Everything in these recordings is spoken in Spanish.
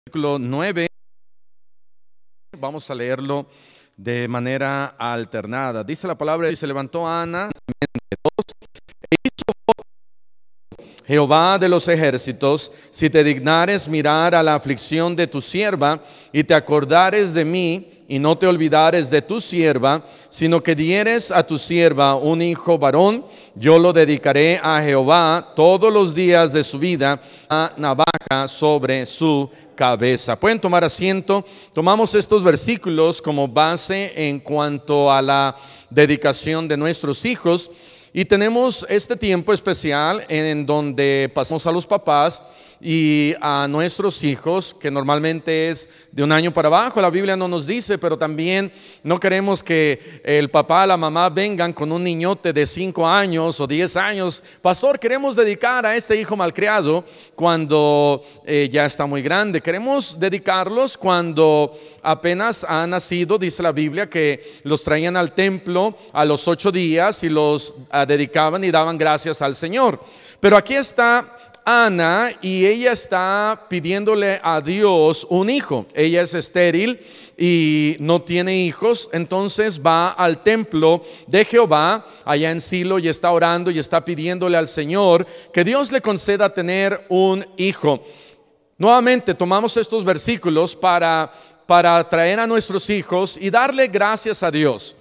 Versículo 9, vamos a leerlo de manera alternada. Dice la palabra: y se levantó Ana, e hizo Jehová de los ejércitos, si te dignares mirar a la aflicción de tu sierva, y te acordares de mí, y no te olvidares de tu sierva, sino que dieres a tu sierva un hijo varón, yo lo dedicaré a Jehová todos los días de su vida, a navaja sobre su cabeza. Pueden tomar asiento. Tomamos estos versículos como base en cuanto a la dedicación de nuestros hijos. Y tenemos este tiempo especial en donde pasamos a los papás y a nuestros hijos, que normalmente es de 1 año para abajo. La Biblia no nos dice, pero también no queremos que el papá, la mamá vengan con un niñote de 5 años o 10 años. Pastor, queremos dedicar a este hijo malcriado cuando ya está muy grande. Queremos dedicarlos cuando apenas ha nacido. Dice la Biblia que los traían al templo a los 8 días y los dedicaban y daban gracias al Señor. Pero aquí está Ana y ella está pidiéndole a Dios un hijo. Ella es estéril y no tiene hijos, entonces va al templo de Jehová allá en Silo y está orando y está pidiéndole al Señor que Dios le conceda tener un hijo. Nuevamente tomamos estos versículos para traer a nuestros hijos y darle gracias a Dios.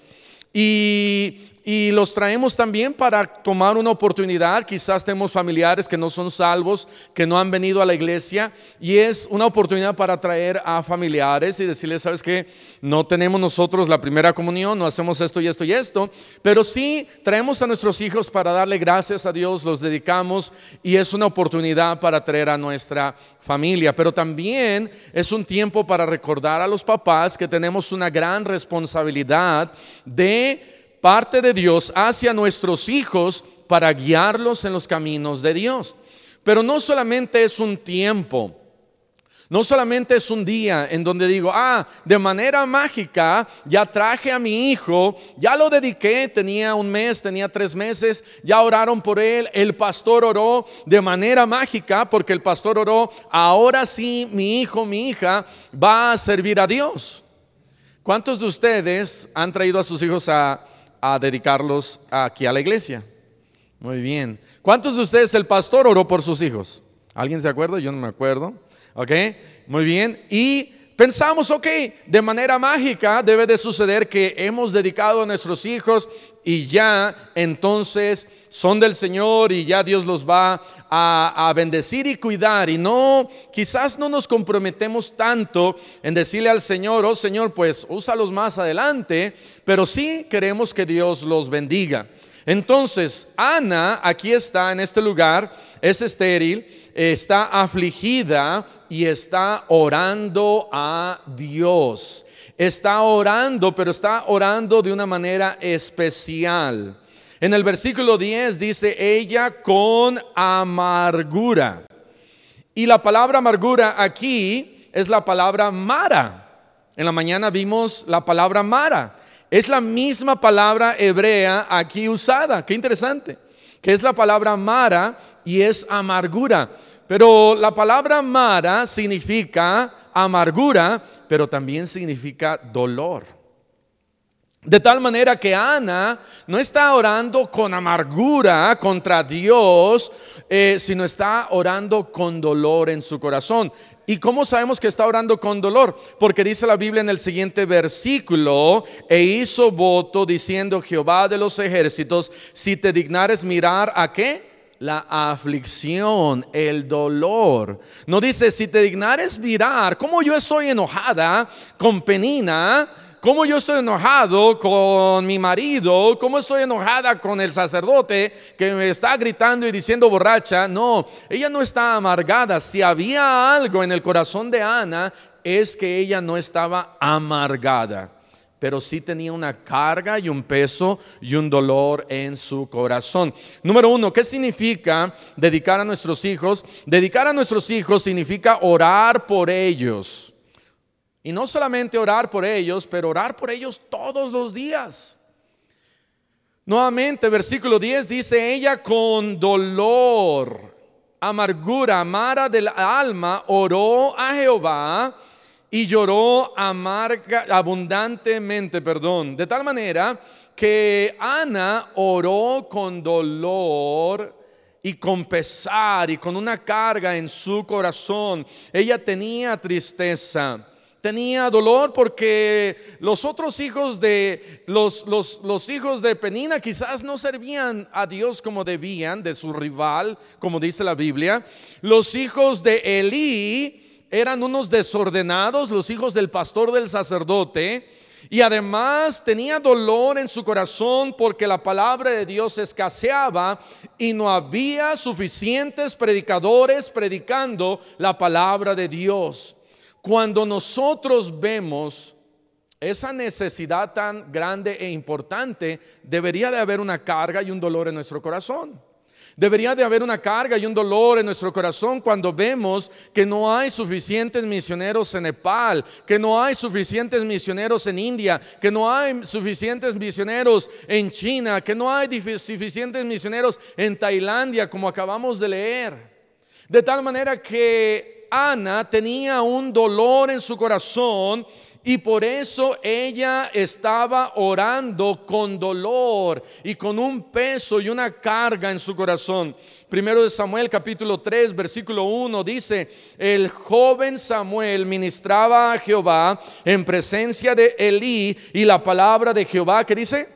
Y los traemos también para tomar una oportunidad. Quizás tenemos familiares que no son salvos, que no han venido a la iglesia, y es una oportunidad para traer a familiares y decirles: ¿sabes qué? No tenemos nosotros la primera comunión, no hacemos esto y esto y esto, pero sí traemos a nuestros hijos para darle gracias a Dios, los dedicamos y es una oportunidad para traer a nuestra familia. Pero también es un tiempo para recordar a los papás que tenemos una gran responsabilidad de parte de Dios hacia nuestros hijos para guiarlos en los caminos de Dios. Pero no solamente es un tiempo, no solamente es un día en donde digo: de manera mágica ya traje a mi hijo, ya lo dediqué, tenía 1 mes, tenía 3 meses, ya oraron por él, el pastor oró de manera mágica, porque el pastor oró, ahora sí mi hijo, mi hija va a servir a Dios. ¿Cuántos de ustedes han traído a sus hijos a dedicarlos aquí a la iglesia? Muy bien. ¿Cuántos de ustedes el pastor oró por sus hijos? ¿Alguien se acuerda? Yo no me acuerdo. Ok, muy bien. Y pensamos, de manera mágica debe de suceder que hemos dedicado a nuestros hijos y ya entonces son del Señor y ya Dios los va a bendecir y cuidar. Y no, quizás no nos comprometemos tanto en decirle al Señor: oh Señor, pues úsalos más adelante, pero sí queremos que Dios los bendiga. Entonces Ana aquí está en este lugar, es estéril, está afligida y está orando a Dios. Está orando, pero está orando de una manera especial. En el versículo 10 dice: ella con amargura. Y la palabra amargura aquí es la palabra Mara. En la mañana vimos la palabra Mara. Es la misma palabra hebrea aquí usada. Qué interesante. Que es la palabra Mara y es amargura. Pero la palabra Mara significa amargura, pero también significa dolor. De tal manera que Ana no está orando con amargura contra Dios, sino está orando con dolor en su corazón. ¿Y cómo sabemos que está orando con dolor? Porque dice la Biblia en el siguiente versículo: e hizo voto diciendo: Jehová de los ejércitos, si te dignares mirar ¿a qué? La aflicción, el dolor. No dice: si te dignares mirar cómo yo estoy enojada con Penina, cómo yo estoy enojado con mi marido, cómo estoy enojada con el sacerdote que me está gritando y diciendo borracha. No, ella no está amargada. Si había algo en el corazón de Ana, es que ella no estaba amargada, pero sí tenía una carga y un peso y un dolor en su corazón. Número 1, ¿qué significa dedicar a nuestros hijos? Dedicar a nuestros hijos significa orar por ellos. Y no solamente orar por ellos, pero orar por ellos todos los días. Nuevamente, versículo 10 dice: ella con dolor. amargura, amara del alma, oró a Jehová y lloró abundantemente, de tal manera que Ana oró con dolor y con pesar y con una carga en su corazón. Ella tenía tristeza, tenía dolor porque los otros hijos de los hijos de Penina quizás no servían a Dios como debían, de su rival, como dice la Biblia. Los hijos de Elí eran unos desordenados, los hijos del pastor del sacerdote. Y además tenía dolor en su corazón porque la palabra de Dios escaseaba y no había suficientes predicadores predicando la palabra de Dios. Cuando nosotros vemos esa necesidad tan grande e importante, debería de haber una carga y un dolor en nuestro corazón. Debería de haber una carga y un dolor en nuestro corazón cuando vemos que no hay suficientes misioneros en Nepal, que no hay suficientes misioneros en India, que no hay suficientes misioneros en China, que no hay suficientes misioneros en Tailandia, como acabamos de leer. De tal manera que Ana tenía un dolor en su corazón y por eso ella estaba orando con dolor y con un peso y una carga en su corazón. Primero de Samuel capítulo 3 versículo 1 dice: el joven Samuel ministraba a Jehová en presencia de Elí, y la palabra de Jehová, ¿qué dice?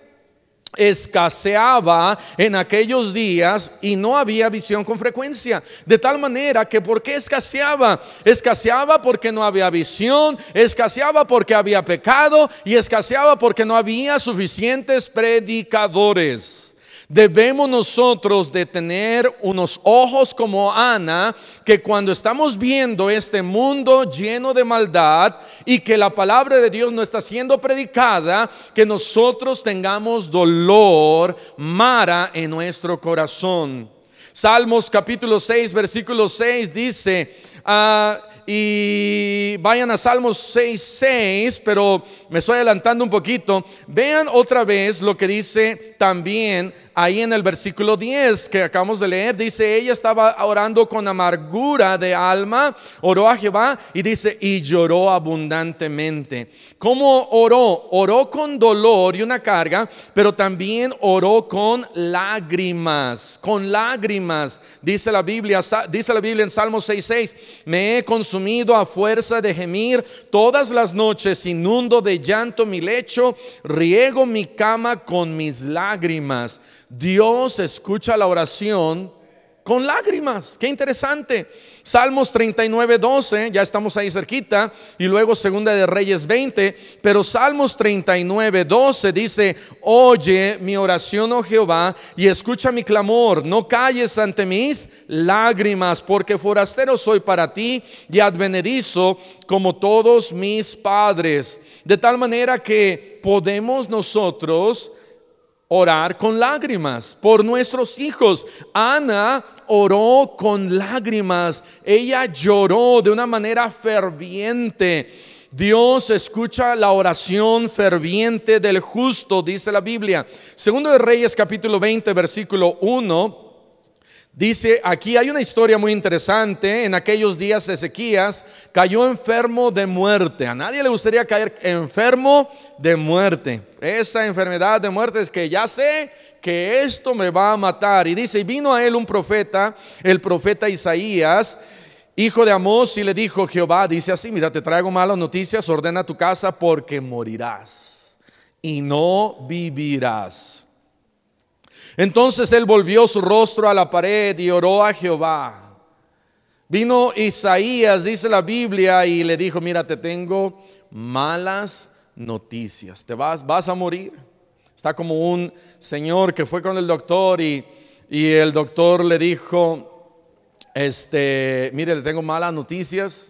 Escaseaba en aquellos días y no había visión con frecuencia. De tal manera que, ¿por qué escaseaba? Escaseaba porque no había visión, escaseaba porque había pecado y escaseaba porque no había suficientes predicadores. Debemos nosotros de tener unos ojos como Ana, que cuando estamos viendo este mundo lleno de maldad y que la palabra de Dios no está siendo predicada, que nosotros tengamos dolor, mara en nuestro corazón. Salmos capítulo 6 versículo 6 dice, y vayan a Salmos 6:6, pero me estoy adelantando un poquito. Vean otra vez lo que dice también ahí en el versículo 10 que acabamos de leer. Dice: ella estaba orando con amargura de alma, oró a Jehová y dice: y lloró abundantemente. ¿Cómo oró? Oró con dolor y una carga, pero también oró con lágrimas. Con lágrimas, dice la Biblia en Salmos 6:6: me he consumido a fuerza de gemir todas las noches, inundo de llanto mi lecho, riego mi cama con mis lágrimas. Dios escucha la oración con lágrimas. Qué interesante. Salmos 39:12, ya estamos ahí cerquita, y luego Segunda de Reyes 20, pero Salmos 39:12 dice: oye mi oración, oh Jehová, y escucha mi clamor, no calles ante mis lágrimas, porque forastero soy para ti y advenedizo como todos mis padres. De tal manera que podemos nosotros orar con lágrimas por nuestros hijos. Ana oró con lágrimas, ella lloró de una manera ferviente. Dios escucha la oración ferviente del justo, dice la Biblia. Segundo de Reyes capítulo 20 versículo 1 dice: aquí hay una historia muy interesante. En aquellos días Ezequías cayó enfermo de muerte. A nadie le gustaría caer enfermo de muerte. Esa enfermedad de muerte es que ya sé que esto me va a matar. Y dice: y vino a él un profeta, el profeta Isaías, hijo de Amós, y le dijo: Jehová dice así: mira, te traigo malas noticias, ordena tu casa porque morirás y no vivirás. Entonces él volvió su rostro a la pared y oró a Jehová. Vino Isaías, dice la Biblia, y le dijo: mira, te tengo malas noticias, vas a morir. Está como un señor que fue con el doctor y el doctor le dijo: mire, le tengo malas noticias.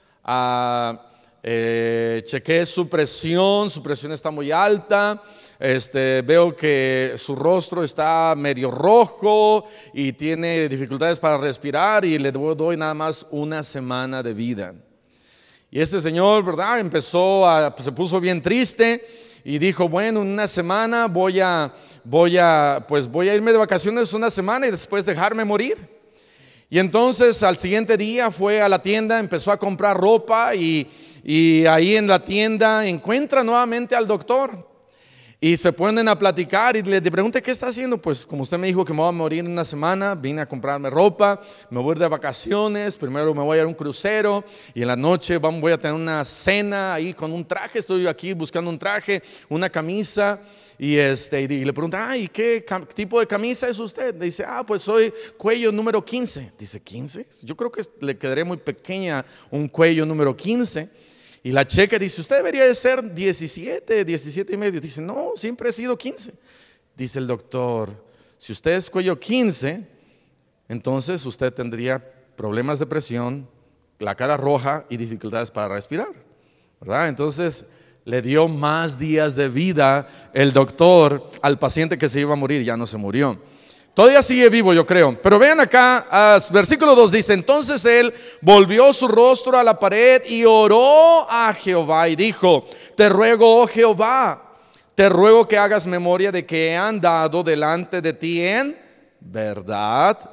Chequé su presión está muy alta. Veo que su rostro está medio rojo y tiene dificultades para respirar, y le doy nada más una semana de vida. Y este señor, ¿verdad?, se puso bien triste y dijo: bueno, en una semana voy a irme de vacaciones una semana y después dejarme morir. Y entonces al siguiente día fue a la tienda, empezó a comprar ropa y ahí en la tienda encuentra nuevamente al doctor. Y se ponen a platicar y le pregunté, ¿qué está haciendo? Pues como usted me dijo que me voy a morir en una semana, vine a comprarme ropa, me voy a ir de vacaciones, primero me voy a ir a un crucero y en la noche voy a tener una cena ahí con un traje, estoy aquí buscando un traje, una camisa y le pregunta, ¿y qué tipo de camisa es usted? Le dice, pues soy cuello número 15. Dice, ¿15? Yo creo que le quedaría muy pequeña un cuello número 15. Y la checa dice, usted debería de ser 17 y medio. Dice, no, siempre he sido 15. Dice el doctor, si usted es cuello 15, entonces usted tendría problemas de presión, la cara roja y dificultades para respirar, ¿verdad? Entonces le dio más días de vida el doctor al paciente que se iba a morir, ya no se murió. Todavía sigue vivo, yo creo. Pero vean acá, versículo 2 dice, entonces él volvió su rostro a la pared y oró a Jehová y dijo, te ruego, oh Jehová, te ruego que hagas memoria de que he andado delante de ti en verdad.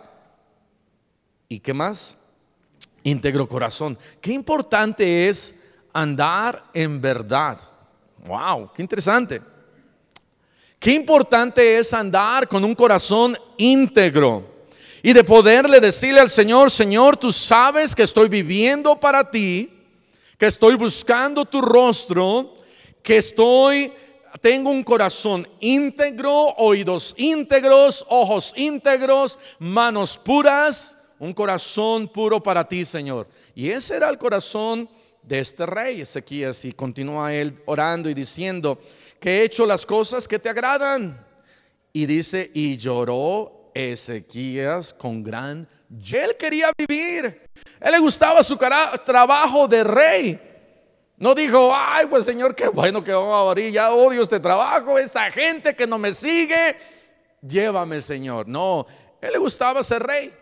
¿Y qué más? Íntegro corazón. Qué importante es andar en verdad. Wow, qué interesante. Qué importante es andar con un corazón íntegro y de poderle decirle al Señor, Señor, tú sabes que estoy viviendo para ti, que estoy buscando tu rostro, que tengo un corazón íntegro, oídos íntegros, ojos íntegros, manos puras, un corazón puro para ti, Señor. Y ese era el corazón de este rey Ezequías, y continúa él orando y diciendo que he hecho las cosas que te agradan. Y dice, y lloró Ezequías con gran. Él quería vivir, él le gustaba su trabajo de rey. No dijo, ay pues Señor, qué bueno que vamos a morir, ya odio este trabajo, esta gente que no me sigue, llévame Señor. No, él le gustaba ser rey.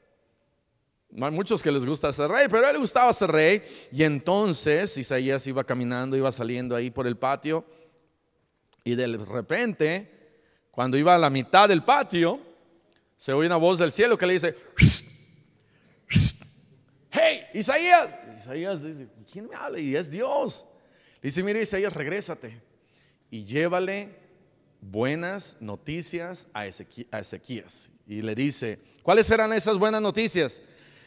No hay muchos que les gusta ser rey, pero a él le gustaba ser rey. Y entonces Isaías iba caminando, iba saliendo ahí por el patio, y de repente, cuando iba a la mitad del patio, se oye una voz del cielo que le dice, hey, Isaías. Isaías dice, ¿quién me habla? Y es Dios. Le dice, mira Isaías, regrésate y llévale buenas noticias a Ezequías. Y le dice, ¿cuáles eran esas buenas noticias?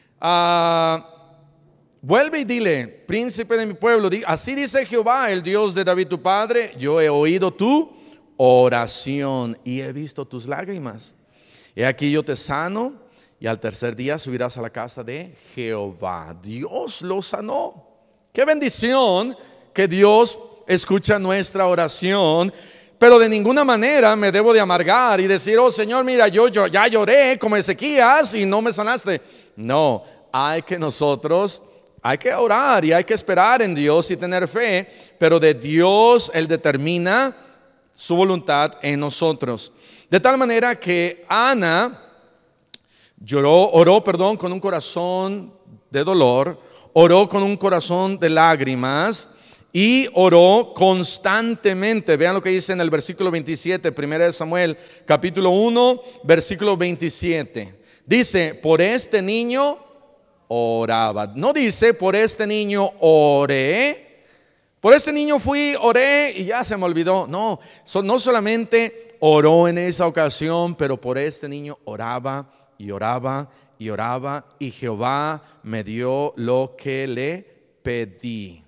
Vuelve y dile, príncipe de mi pueblo, así dice Jehová, el Dios de David tu padre, yo he oído tu oración y he visto tus lágrimas. He aquí yo te sano y al tercer día subirás a la casa de Jehová. Dios lo sanó. Qué bendición que Dios escucha nuestra oración. Pero de ninguna manera me debo de amargar y decir, oh Señor, mira, yo ya lloré como Ezequías y no me sanaste. No, hay que orar y hay que esperar en Dios y tener fe, pero de Dios Él determina su voluntad en nosotros. De tal manera que Ana oró con un corazón de dolor, oró con un corazón de lágrimas y oró constantemente. Vean lo que dice en el versículo 27, 1 Samuel capítulo 1, versículo 27. Dice, por este niño oraba. No dice, por este niño oré. Por este niño oré y ya se me olvidó. No, no solamente oró en esa ocasión, pero por este niño oraba y oraba y oraba, y Jehová me dio lo que le pedí.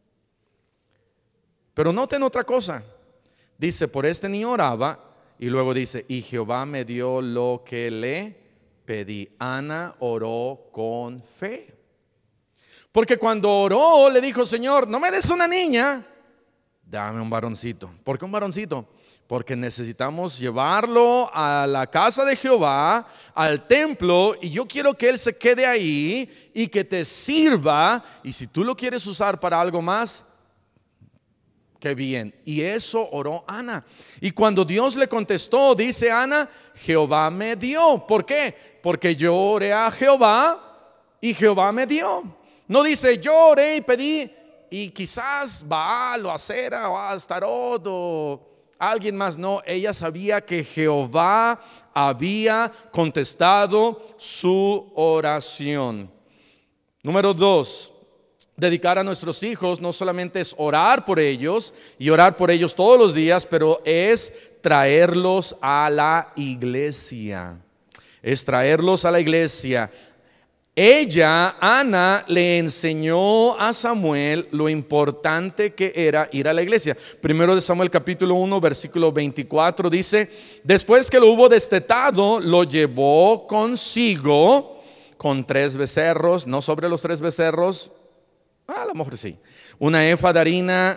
Pero noten otra cosa. Dice, por este niño oraba, y luego dice, y Jehová me dio lo que le pedí. Ana oró con fe. Porque cuando oró le dijo, Señor, no me des una niña, dame un varoncito. ¿Por qué un varoncito? Porque necesitamos llevarlo a la casa de Jehová, al templo, y yo quiero que él se quede ahí y que te sirva. Y si tú lo quieres usar para algo más, qué bien. Y eso oró Ana. Y cuando Dios le contestó, dice Ana, Jehová me dio. ¿Por qué? Porque yo oré a Jehová y Jehová me dio. No dice, yo oré y pedí y quizás Baal o Acera o Astarot o alguien más. No, ella sabía que Jehová había contestado su oración. Número 2, dedicar a nuestros hijos no solamente es orar por ellos y orar por ellos todos los días, pero es traerlos a la iglesia. Es traerlos a la iglesia. Ella, Ana, le enseñó a Samuel lo importante que era ir a la iglesia. Primero de Samuel capítulo 1 versículo 24 dice: después que lo hubo destetado, lo llevó consigo con 3 becerros, no sobre los 3 becerros, a lo mejor sí, una efa de harina.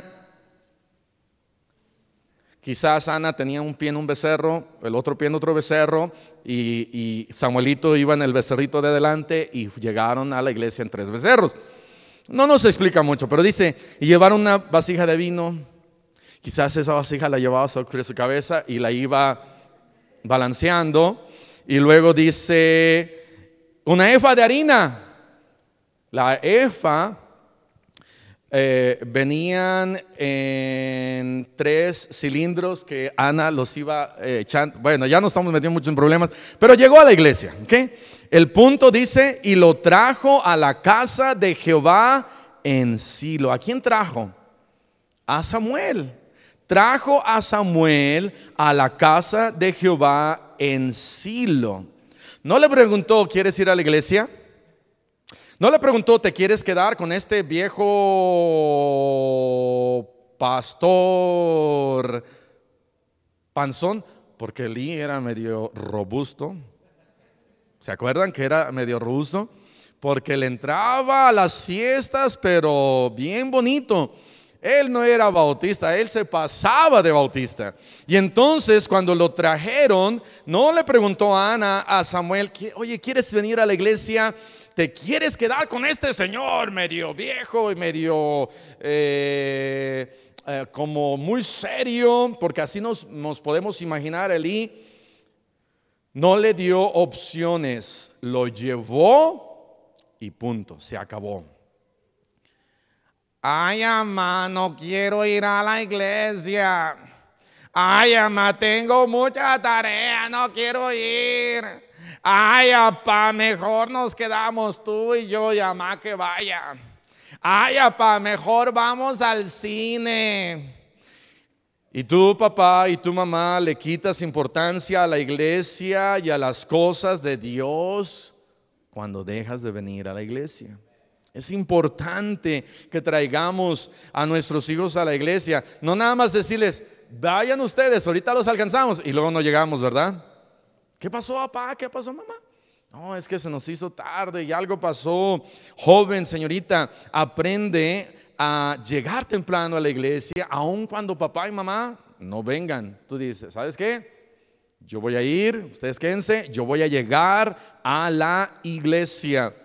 Quizás Ana tenía un pie en un becerro, el otro pie en otro becerro, y Samuelito iba en el becerrito de adelante y llegaron a la iglesia en 3 becerros. No nos explica mucho, pero dice, y llevaron una vasija de vino. Quizás esa vasija la llevaba sobre su cabeza y la iba balanceando. Y luego dice, una efa de harina. La efa venían en 3 cilindros que Ana los iba echando. Bueno, ya no estamos metiendo mucho en problemas, pero llegó a la iglesia, ¿okay? El punto dice, y lo trajo a la casa de Jehová en Silo. ¿A quién trajo? A Samuel. Trajo a Samuel a la casa de Jehová en Silo. No le preguntó, ¿quieres ir a la iglesia? No le preguntó, ¿te quieres quedar con este viejo pastor panzón? Porque Elí era medio robusto. ¿Se acuerdan que era medio robusto? Porque le entraba a las fiestas, pero bien bonito. Él no era bautista, él se pasaba de bautista. Y entonces cuando lo trajeron, no le preguntó a Ana, a Samuel, oye, ¿quieres venir a la iglesia? ¿Te quieres quedar con este señor medio viejo y medio como muy serio? Porque así nos podemos imaginar. Elí no le dio opciones, lo llevó y punto, se acabó. Ay, mamá, no quiero ir a la iglesia. Ay, mamá, tengo mucha tarea, no quiero ir. Ay, papá, mejor nos quedamos tú y yo, y mamá que vaya. Ay, papá, mejor vamos al cine. Y tú, papá, y tu mamá le quitas importancia a la iglesia y a las cosas de Dios cuando dejas de venir a la iglesia. Es importante que traigamos a nuestros hijos a la iglesia. No nada más decirles, vayan ustedes, ahorita los alcanzamos, y luego no llegamos, ¿verdad? ¿Qué pasó, papá? ¿Qué pasó, mamá? No, es que se nos hizo tarde y algo pasó. Joven, señorita, aprende a llegar temprano a la iglesia, aun cuando papá y mamá no vengan. Tú dices, ¿sabes qué? Yo voy a ir, ustedes quédense, yo voy a llegar a la iglesia.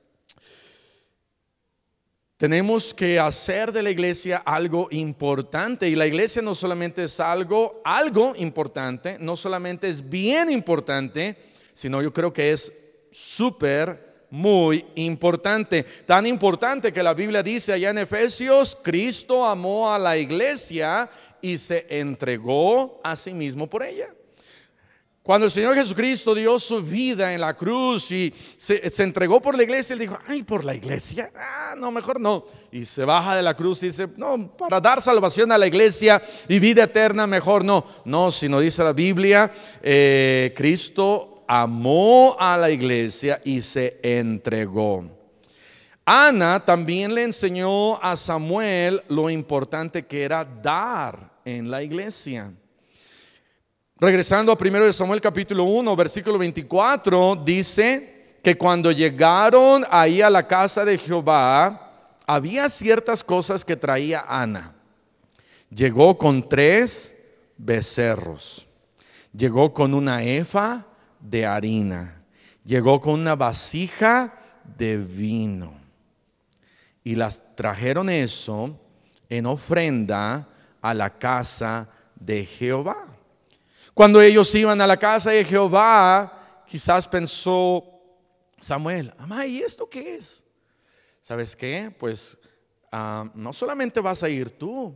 Tenemos que hacer de la iglesia algo importante, y la iglesia no solamente es algo importante, no solamente es bien importante, sino yo creo que es muy importante. Tan importante que la Biblia dice allá en Efesios, Cristo amó a la iglesia y se entregó a sí mismo por ella. Cuando el Señor Jesucristo dio su vida en la cruz y se entregó por la iglesia, Él dijo, ay, ¿por la iglesia? No, mejor no. Y se baja de la cruz y dice, no, para dar salvación a la iglesia y vida eterna, mejor no. No, sino dice la Biblia, Cristo amó a la iglesia y se entregó. Ana también le enseñó a Samuel lo importante que era dar en la iglesia. Regresando a 1 Samuel capítulo 1 versículo 24, dice que cuando llegaron ahí a la casa de Jehová, había ciertas cosas que traía Ana. Llegó con 3 becerros, llegó con una efa de harina, llegó con una vasija de vino, y las trajeron eso en ofrenda a la casa de Jehová. Cuando ellos iban a la casa de Jehová, quizás pensó Samuel, mamá, ¿y esto qué es? ¿Sabes qué? Pues no solamente vas a ir tú,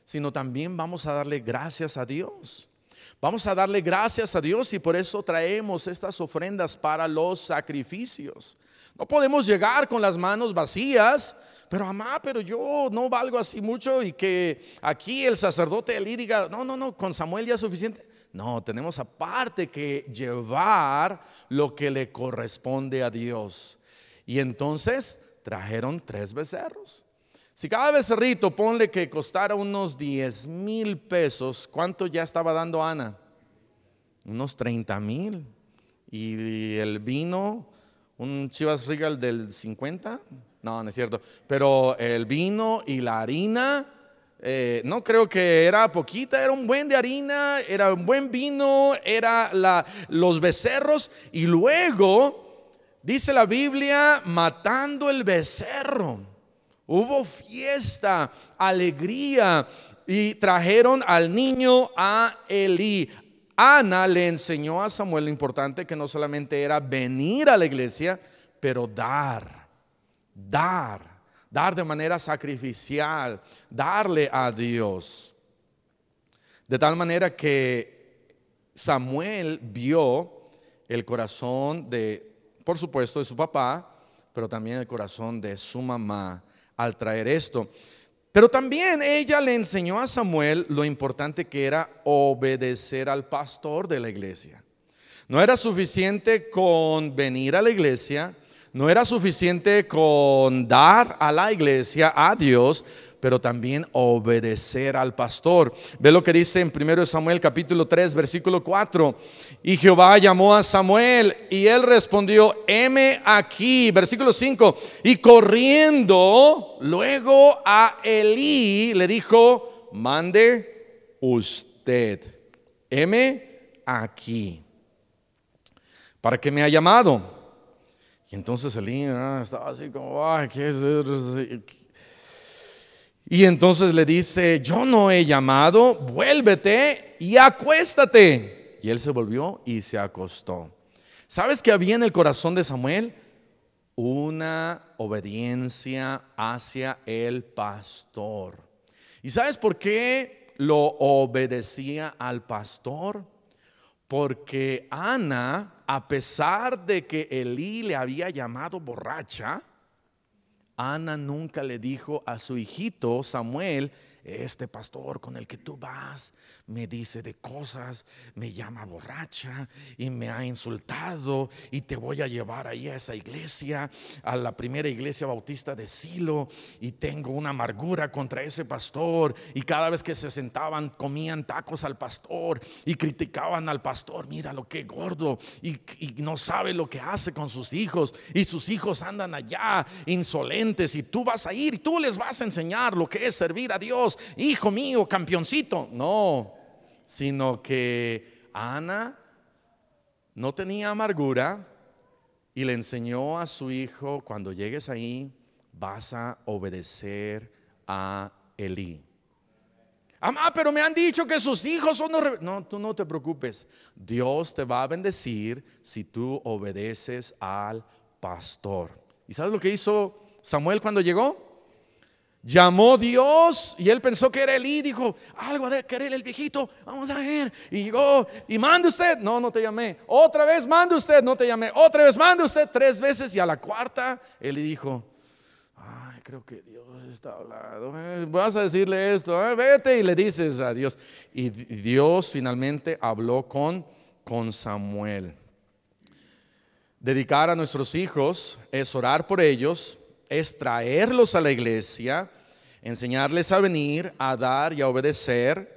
sino también vamos a darle gracias a Dios. Vamos a darle gracias a Dios y por eso traemos estas ofrendas para los sacrificios. No podemos llegar con las manos vacías. Pero mamá, pero yo no valgo así mucho y que aquí el sacerdote Elí diga, no, con Samuel ya es suficiente. No, tenemos aparte que llevar lo que le corresponde a Dios. Y entonces trajeron 3 becerros. Si cada becerrito ponle que costara unos 10,000 pesos, ¿cuánto ya estaba dando Ana? Unos 30,000. Y el vino, un Chivas Regal del 50. No es cierto. Pero el vino y la harina, no creo que era poquita, era un buen de harina, era un buen vino, era los becerros. Y luego, dice la Biblia, matando el becerro. Hubo fiesta, alegría y trajeron al niño a Elí. Ana le enseñó a Samuel lo importante que no solamente era venir a la iglesia, pero dar de manera sacrificial, darle a Dios. De tal manera que Samuel vio el corazón por supuesto, de su papá, pero también el corazón de su mamá al traer esto. Pero también ella le enseñó a Samuel lo importante que era obedecer al pastor de la iglesia. No era suficiente con venir a la iglesia, no era suficiente con dar a la iglesia, a Dios, pero también obedecer al pastor. Ve lo que dice en 1 Samuel capítulo 3 versículo 4. Y Jehová llamó a Samuel y él respondió, heme aquí. Versículo 5. Y corriendo luego a Elí le dijo, mande usted, heme aquí. ¿Para qué me ha llamado? Y entonces Elí estaba así como, ay, ¿qué es? Y entonces le dice, yo no he llamado, vuélvete y acuéstate. Y él se volvió y se acostó. ¿Sabes qué había en el corazón de Samuel? Una obediencia hacia el pastor. ¿Y sabes por qué lo obedecía al pastor? Porque Ana, a pesar de que Elí le había llamado borracha, Ana nunca le dijo a su hijito Samuel, este pastor con el que tú vas me dice de cosas, me llama borracha y me ha insultado y te voy a llevar ahí a esa iglesia, a la primera iglesia bautista de Silo, y tengo una amargura contra ese pastor, y cada vez que se sentaban comían tacos al pastor y criticaban al pastor, mira lo que gordo, y no sabe lo que hace con sus hijos, y sus hijos andan allá insolentes, y tú vas a ir y tú les vas a enseñar lo que es servir a Dios, hijo mío, campeoncito. No, sino que Ana no tenía amargura y le enseñó a su hijo, cuando llegues ahí vas a obedecer a Elí. Mamá, pero me han dicho que sus hijos son no, tú no te preocupes. Dios te va a bendecir si tú obedeces al pastor. ¿Y sabes lo que hizo Samuel cuando llegó? Llamó Dios y él pensó que era Elí. Dijo, algo de querer el viejito, vamos a ver. Y llegó, y mande usted. No te llamé. Otra vez mande usted. No te llamé. Otra vez mande usted. 3 veces. Y a la cuarta Elí dijo, ay, creo que Dios está hablando. Vas a decirle esto, vete y le dices a Dios. Y Dios finalmente habló con Samuel. Dedicar a nuestros hijos es orar por ellos, es traerlos a la iglesia, enseñarles a venir, a dar y a obedecer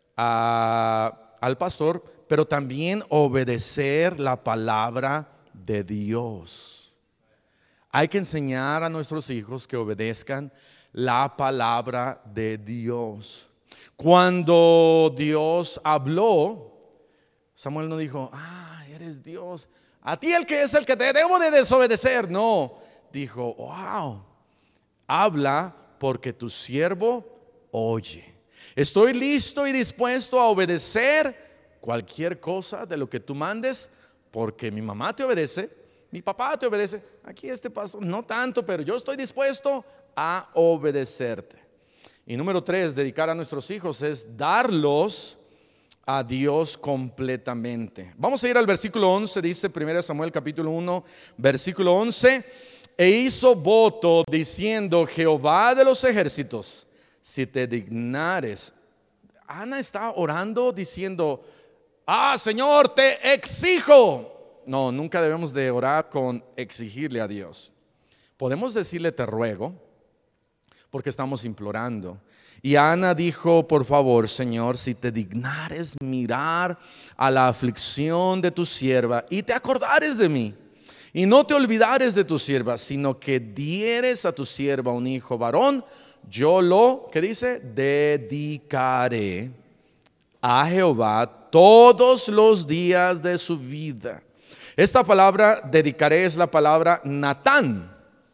al pastor, pero también obedecer la palabra de Dios. Hay que enseñar a nuestros hijos que obedezcan la palabra de Dios. Cuando Dios habló, Samuel no dijo, eres Dios, a ti el que es el que te debo de desobedecer. No, dijo, wow, habla porque tu siervo oye. Estoy listo y dispuesto a obedecer cualquier cosa de lo que tú mandes, porque mi mamá te obedece, mi papá te obedece. Aquí este pastor no tanto, pero yo estoy dispuesto a obedecerte. Y número 3, dedicar a nuestros hijos es darlos a Dios completamente. Vamos a ir al versículo 11, dice 1 Samuel capítulo 1, versículo 11. E hizo voto diciendo: Jehová de los ejércitos, si te dignares. Ana está orando diciendo: Señor, te exijo. No, nunca debemos de orar con exigirle a Dios. Podemos decirle te ruego, porque estamos implorando. Y Ana dijo: por favor, Señor, si te dignares mirar a la aflicción de tu sierva y te acordares de mí, y no te olvidares de tu sierva, sino que dieres a tu sierva un hijo varón, yo lo, ¿qué dice? Dedicaré a Jehová todos los días de su vida. Esta palabra dedicaré es la palabra Natán.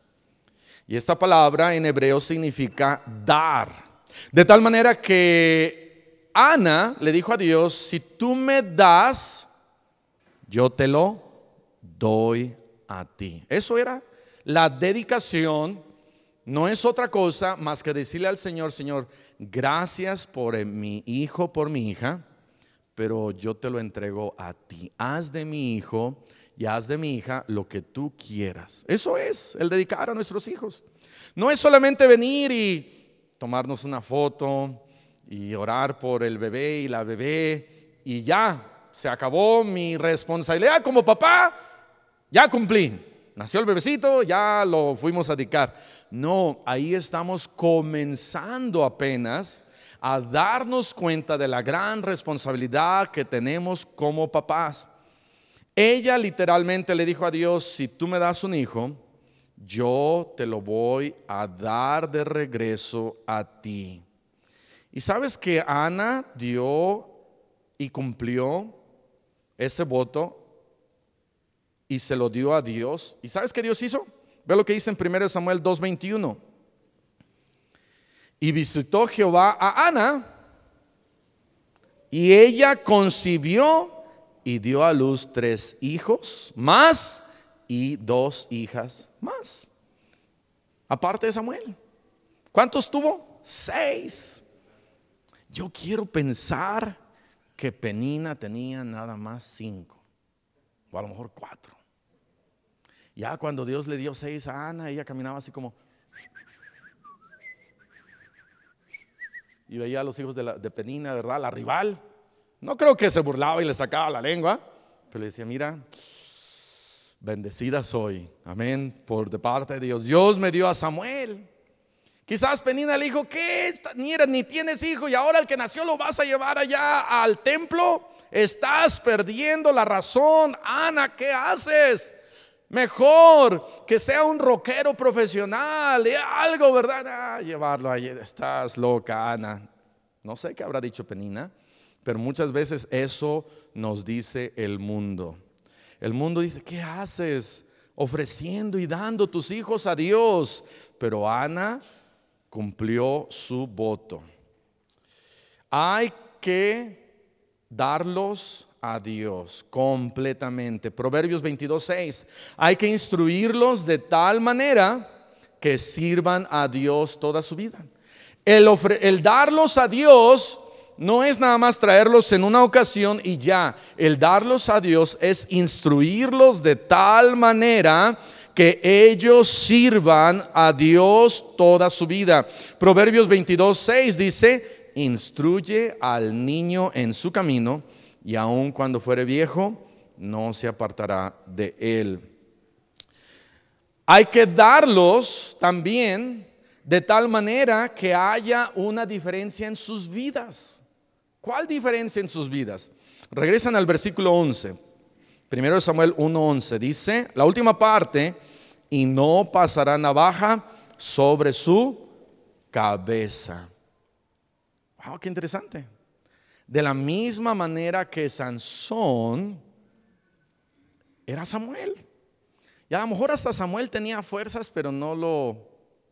Y esta palabra en hebreo significa dar. De tal manera que Ana le dijo a Dios: si tú me das, yo te lo doy a ti. Eso era la dedicación. No es otra cosa más que decirle al Señor: Señor, gracias por mi hijo, por mi hija, pero yo te lo entrego a ti. Haz de mi hijo y haz de mi hija lo que tú quieras. Eso es el dedicar a nuestros hijos. No es solamente venir y tomarnos una foto y orar por el bebé y la bebé y ya, se acabó mi responsabilidad como papá, ya cumplí. Nació el bebecito, ya lo fuimos a dedicar. No, ahí estamos comenzando apenas a darnos cuenta de la gran responsabilidad que tenemos como papás. Ella literalmente le dijo a Dios: si tú me das un hijo, yo te lo voy a dar de regreso a ti. Y sabes que Ana dio y cumplió ese voto y se lo dio a Dios. ¿Y sabes qué Dios hizo? Ve lo que dice en 1 Samuel 2:21. Y visitó Jehová a Ana, y ella concibió y dio a luz 3 hijos más y 2 hijas más. Aparte de Samuel, ¿cuántos tuvo? 6. Yo quiero pensar que Penina tenía nada más 5, o a lo mejor 4. Ya cuando Dios le dio 6 a Ana, ella caminaba así como, y veía a los hijos de Penina, ¿verdad? La rival. No creo que se burlaba y le sacaba la lengua, pero le decía: mira, bendecida soy, amén, por de parte de Dios. Dios me dio a Samuel. Quizás Penina le dijo: ¿qué? Mira, ni tienes hijo y ahora el que nació lo vas a llevar allá al templo. Estás perdiendo la razón, Ana, ¿qué haces? Mejor que sea un rockero profesional, algo, ¿verdad? Llevarlo allí. Estás loca, Ana. No sé qué habrá dicho Penina, pero muchas veces eso nos dice el mundo. El mundo dice: ¿qué haces ofreciendo y dando tus hijos a Dios? Pero Ana cumplió su voto. Hay que darlos a Dios completamente. Proverbios 22:6. Hay que instruirlos de tal manera que sirvan a Dios toda su vida. El darlos a Dios no es nada más traerlos en una ocasión y ya. El darlos a Dios es instruirlos de tal manera que ellos sirvan a Dios toda su vida. Proverbios 22:6 dice: instruye al niño en su camino, y aun cuando fuere viejo, no se apartará de él. Hay que darlos también de tal manera que haya una diferencia en sus vidas. ¿Cuál diferencia en sus vidas? Regresan al versículo 11. 1 Samuel 1:11 dice, la última parte: y no pasará navaja sobre su cabeza. Wow, qué interesante. De la misma manera que Sansón era Samuel. Y a lo mejor hasta Samuel tenía fuerzas, pero no lo...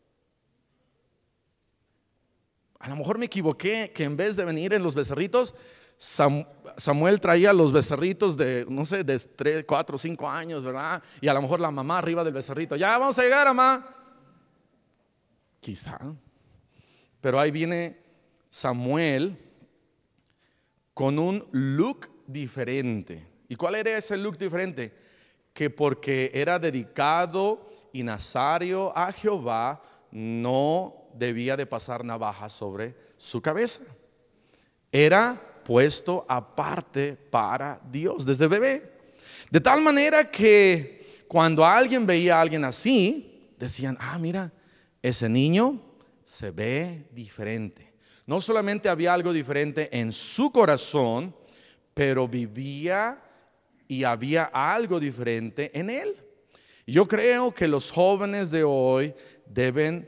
A lo mejor me equivoqué, que en vez de venir en los becerritos, Samuel traía los becerritos de, no sé, de 3, 4, 5 años, ¿verdad? Y a lo mejor la mamá arriba del becerrito: ya vamos a llegar, mamá. Quizá. Pero ahí viene Samuel con un look diferente. ¿Y cuál era ese look diferente? Que porque era dedicado y nazario a Jehová, no debía de pasar navaja sobre su cabeza. Era puesto aparte para Dios desde bebé. De tal manera que cuando alguien veía a alguien así, decían, mira, ese niño se ve diferente. No solamente había algo diferente en su corazón, pero vivía y había algo diferente en él. Yo creo que los jóvenes de hoy deben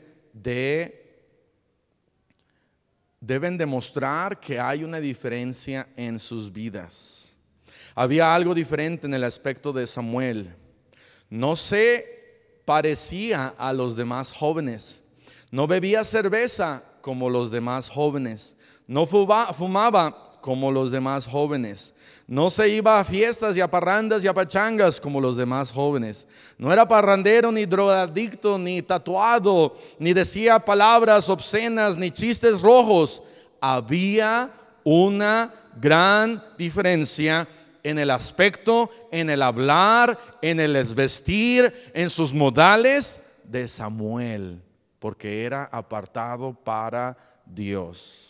demostrar que hay una diferencia en sus vidas. Había algo diferente en el aspecto de Samuel. No se parecía a los demás jóvenes. No bebía cerveza como los demás jóvenes. No fumaba como los demás jóvenes. No se iba a fiestas y a parrandas y a pachangas como los demás jóvenes. No era parrandero, ni drogadicto, ni tatuado, ni decía palabras obscenas, ni chistes rojos. Había una gran diferencia en el aspecto, en el hablar, en el vestir, en sus modales de Samuel, porque era apartado para Dios.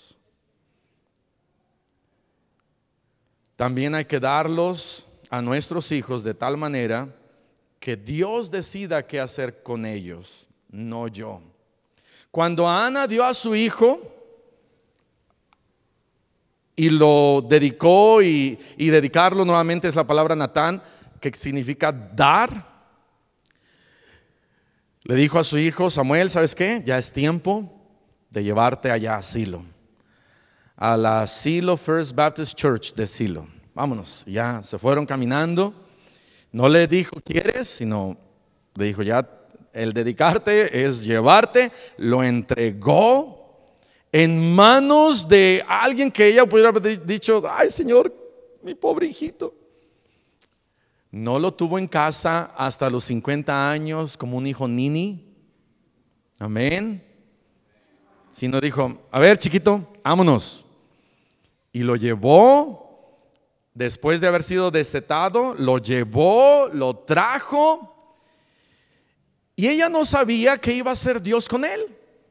También hay que darlos a nuestros hijos de tal manera que Dios decida qué hacer con ellos, no yo. Cuando Ana dio a su hijo y lo dedicó, y dedicarlo nuevamente es la palabra Natán, que significa dar, le dijo a su hijo Samuel, ¿sabes qué? Ya es tiempo de llevarte allá a Silo, a la Silo First Baptist Church de Silo. Vámonos. Ya se fueron caminando. No le dijo ¿quieres? Sino le dijo ya, el dedicarte es llevarte. Lo entregó en manos de alguien que ella pudiera haber dicho, ay Señor, mi pobre hijito. No lo tuvo en casa hasta los 50 años como un hijo nini. Amén. Sino dijo, a ver chiquito, vámonos. Y lo llevó, después de haber sido destetado, lo llevó, lo trajo. Y ella no sabía qué iba a hacer Dios con él.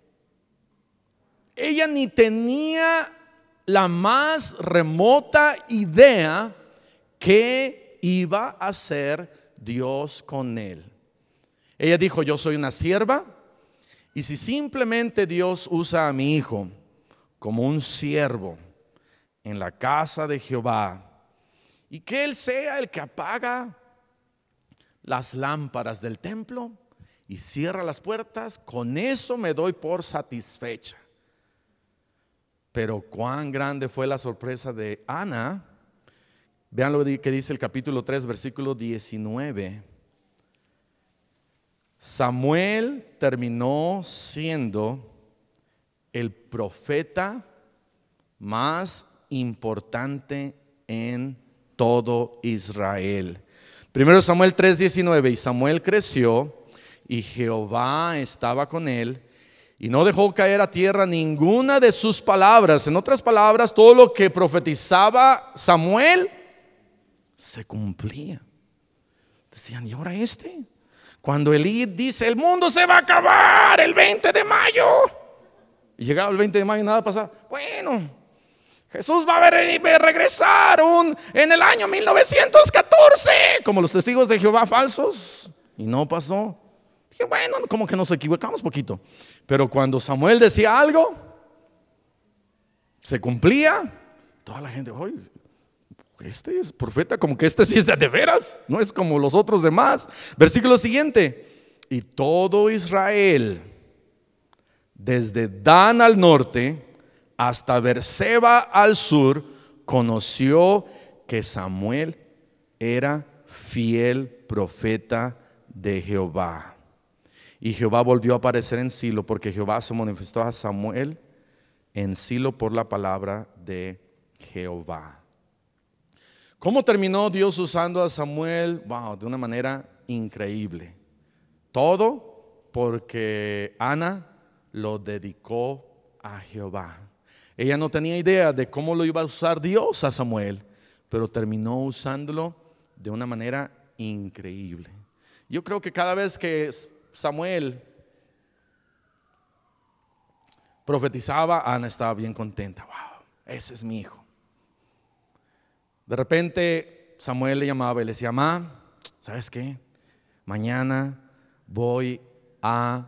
Ella ni tenía la más remota idea qué iba a hacer Dios con él. Ella dijo, yo soy una sierva, y si simplemente Dios usa a mi hijo como un siervo en la casa de Jehová, y que él sea el que apaga las lámparas del templo y cierra las puertas, con eso me doy por satisfecha. Pero cuán grande fue la sorpresa de Ana. Vean lo que dice el capítulo 3, versículo 19. Samuel terminó siendo el profeta más importante en todo Israel. Primero Samuel 3:19, y Samuel creció y Jehová estaba con él y no dejó caer a tierra ninguna de sus palabras. En otras palabras, todo lo que profetizaba Samuel se cumplía. Decían, ¿y ahora este? Cuando Elí dice, el mundo se va a acabar el 20 de mayo. Y llegaba el 20 de mayo y nada pasaba. Bueno, Jesús va a regresar en el año 1914, como los testigos de Jehová falsos. Y no pasó. Dije, bueno, como que nos equivocamos poquito. Pero cuando Samuel decía algo, se cumplía. Toda la gente, oye, este es profeta, como que este sí es de veras, no es como los otros demás. Versículo siguiente, y todo Israel, desde Dan al norte hasta Beerseba al sur, conoció que Samuel era fiel profeta de Jehová. Y Jehová volvió a aparecer en Silo, porque Jehová se manifestó a Samuel en Silo por la palabra de Jehová. ¿Cómo terminó Dios usando a Samuel? Wow, de una manera increíble. Todo porque Ana lo dedicó a Jehová. Ella no tenía idea de cómo lo iba a usar Dios a Samuel, pero terminó usándolo de una manera increíble. Yo creo que cada vez que Samuel profetizaba, Ana estaba bien contenta. Wow, ese es mi hijo. De repente Samuel le llamaba y le decía: mamá, ¿sabes qué? Mañana voy a...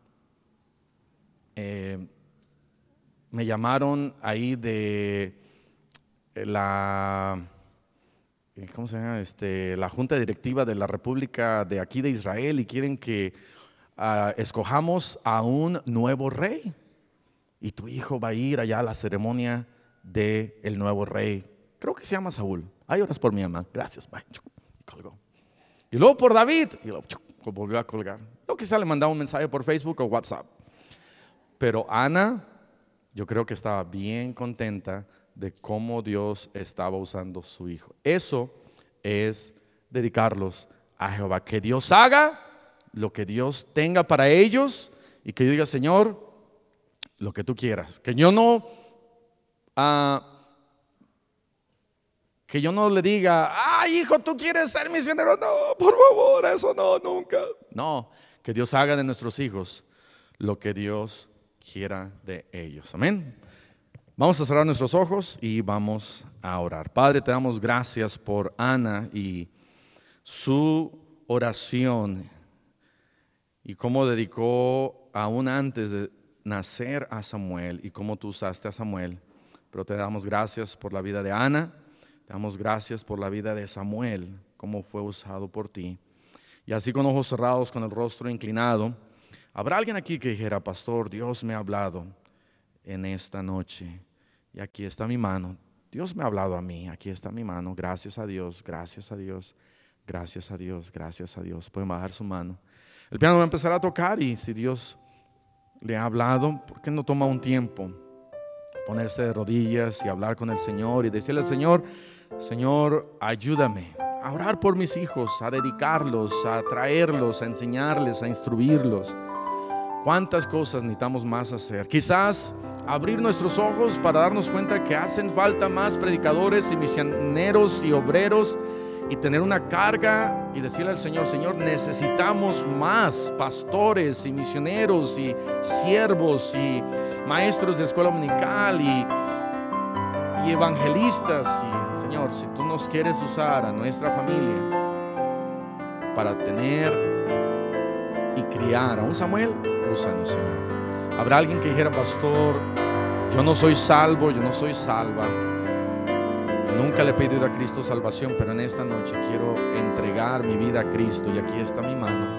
me llamaron ahí de la... ¿cómo se llama? La junta directiva de la República de aquí de Israel, y quieren que escojamos a un nuevo rey. Y tu hijo va a ir allá a la ceremonia del nuevo rey. Creo que se llama Saúl. Ay, oras por mi mamá. Gracias. Bye. Y colgó. Y luego por David. Y luego volvió a colgar. Yo quizá le mandaba un mensaje por Facebook o WhatsApp. Pero Ana, yo creo que estaba bien contenta de cómo Dios estaba usando su hijo. Eso es dedicarlos a Jehová. Que Dios haga lo que Dios tenga para ellos, y que yo diga: Señor, lo que tú quieras. Que yo no le diga: ay, hijo, tú quieres ser misionero. No, por favor, eso no, nunca. No, que Dios haga de nuestros hijos lo que Dios quiera de ellos. Amén. Vamos a cerrar nuestros ojos y vamos a orar. Padre, te damos gracias por Ana y su oración, y cómo dedicó aún antes de nacer a Samuel, y cómo tú usaste a Samuel. Pero te damos gracias por la vida de Ana, te damos gracias por la vida de Samuel, cómo fue usado por ti. Y así, con ojos cerrados, con el rostro inclinado, ¿habrá alguien aquí que dijera: pastor, Dios me ha hablado en esta noche, y aquí está mi mano? Dios me ha hablado a mí, aquí está mi mano. Gracias a Dios, gracias a Dios, gracias a Dios, gracias a Dios. Pueden bajar su mano. El piano va a empezar a tocar, y si Dios le ha hablado, ¿por qué no toma un tiempo, ponerse de rodillas y hablar con el Señor y decirle al Señor: Señor, ayúdame a orar por mis hijos, a dedicarlos, a traerlos, a enseñarles, a instruirlos? ¿Cuántas cosas necesitamos más hacer? Quizás abrir nuestros ojos para darnos cuenta que hacen falta más predicadores y misioneros y obreros, y tener una carga y decirle al Señor: Señor, necesitamos más pastores y misioneros y siervos y maestros de escuela dominical y evangelistas. Y Señor, si tú nos quieres usar a nuestra familia para tener y criar a un Samuel, úsanos, Señor. Habrá alguien que dijera: pastor, yo no soy salvo, yo no soy salva, nunca le he pedido a Cristo salvación, pero en esta noche quiero entregar mi vida a Cristo, y aquí está mi mano.